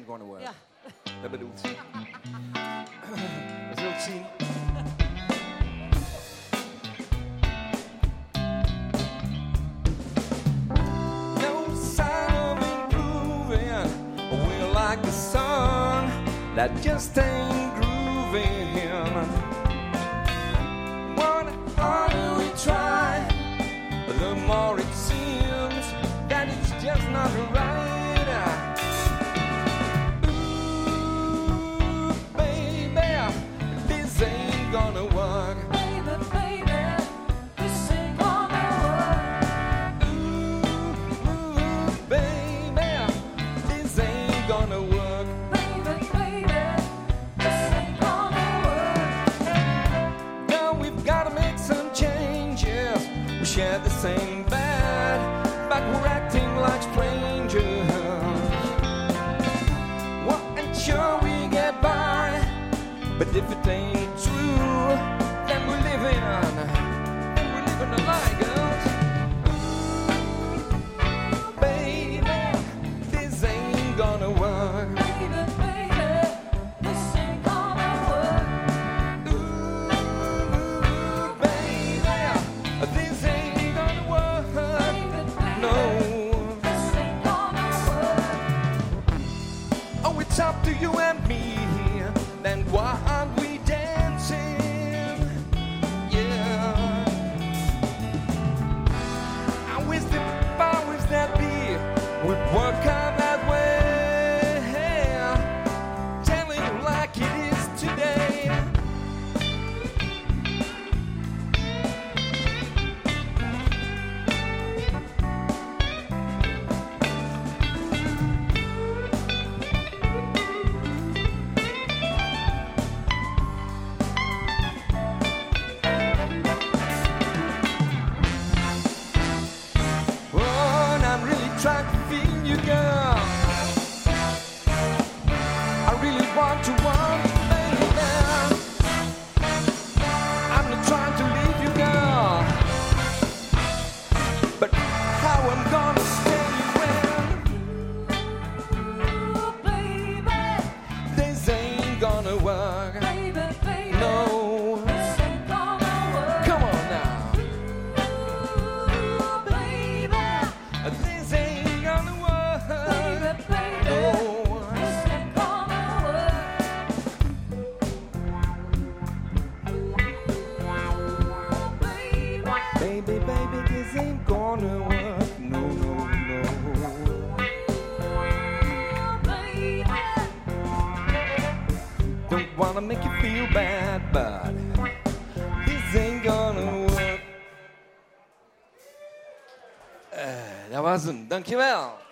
gonna work. Ja. Dat bedoelt ze. We zullen het zien. No sign of improving. We're like the sun that just ain't grooving. What harder we try, the more it seems that it's just not right. Ooh, baby, this ain't gonna work. Baby, baby, this ain't gonna work. Ooh, baby, this ain't gonna work. Baby, baby, this ain't gonna work. Now we've gotta make some changes. We share the same bed, but we're acting like strangers. Well, and sure we get by, but if it ain't true, then we're living a lie, girls. Baby, this ain't gonna work. Baby, baby, this ain't gonna work. Ooh, baby, this ain't gonna work. Baby, baby, No. this ain't gonna work. Oh, it's up to you and me. Then why aren't we dancing? Yeah. I wish the powers that be would work out that way. Telling you like it is today. Oh, and I'm really trying to feel you, girl. I really want to baby. I'm not trying to leave you, girl. But how I'm gonna stay Ooh, baby, when this ain't gonna work? baby, baby, No. this ain't gonna work. Come on now. Ooh, baby, This ain't gonna work. baby, baby, No. this ain't gonna work. Baby, baby, this ain't gonna work. No, no, no. Don't wanna make you feel bad, but this ain't gonna work. Dat was hem, dankjewel.